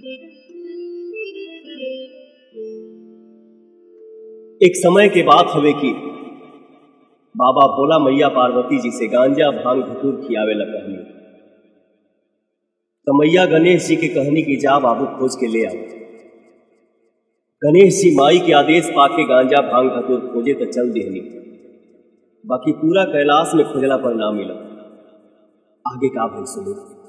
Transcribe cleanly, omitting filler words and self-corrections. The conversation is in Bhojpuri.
एक समय के बात हवे कि बाबा भोला मैया पार्वती जी से गांजा भांग धतूर खियावे ला कहनी। तो मैया गणेश जी के कहनी कि जा बाबू खोज के ले आओ। गणेश जी माई के आदेश पाके गांजा भांग धतूर खोजे तो चल देहनी, बाकी पूरा कैलाश में खोजला पर ना मिला। आगे का भाई सुनो।